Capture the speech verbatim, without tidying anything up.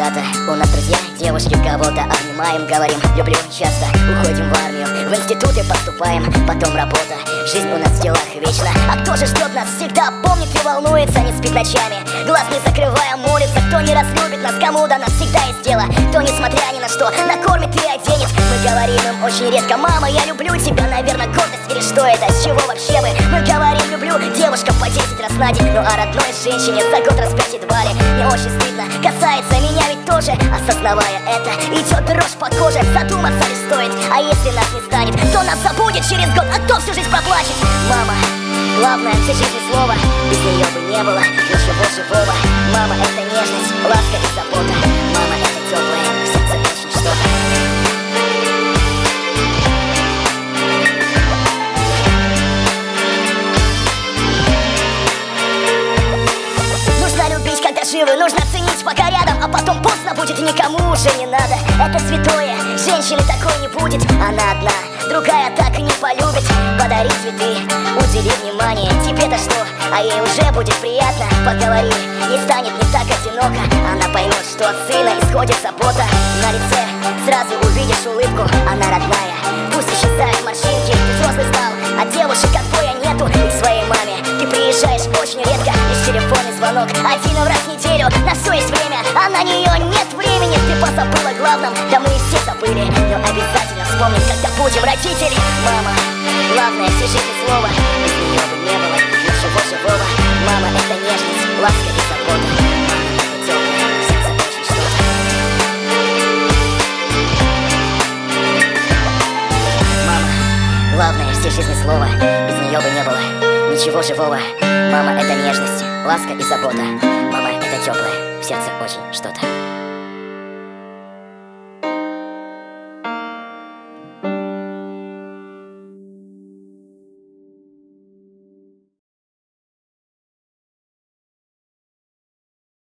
ребята, у нас друзья, девушки, кого-то обнимаем, говорим люблю часто, уходим в армию, в институты поступаем, потом работа, жизнь у нас в делах вечна. А кто же ждет нас всегда, помнит и волнуется, не спит ночами, глаз не закрывая, молится. Кто не разлюбит нас, кому до нас всегда есть дело, кто, несмотря ни на что, накормит и оденет. Мы говорим им очень редко: мама, я люблю тебя, наверное, гордость. Или что это, с чего вообще мы? Мы говорим люблю, девушка по десять раз на день. Ну а родной женщине за год раз пять едва ли. Мне очень стыдно, касается меня ведь тоже. Осознавая это, идет дрожь по коже. Задуматься лишь стоит, а если нас не станет, кто нас забудет через год, а кто всю жизнь проплачет? Мама, главное в всей жизни слово, без нее бы не было ничего живого. Мама — это нежность, ласка и забота. Мама — это теплое, в сердце очень что-то. Нужно любить, когда живы, нужно ценить, пока рядом, а потом поздно будет и никому уже не надо. Это святое, женщины такой не будет, она одна, другая так и не полюбит. Подари цветы, удели внимание, тебе-то что, а ей уже будет приятно. Поговори, не станет не так одиноко, она поймет, что от сына исходит забота. На лице сразу увидишь улыбку, она родная, пусть исчезают морщинки. Ты взрослый стал, а девушек отбоя нету. И к своей маме ты приезжаешь очень редко, лишь телефонный звонок один раз в неделю, на все есть время, а на нее нет времени. Ты позабыла главном, да мы и все забыли, но обязательно вспомним, когда будем родители. Мама, главное всей жизни слово, без нее бы не было ничего живого. Мама — это нежность, ласка и забота. Мама — это теплое, в сердце очень что-то. Мама, главное всей жизни слово, без нее бы не было ничего живого. Мама — это нежность, ласка и забота. Мама — это теплое, в сердце очень что-то.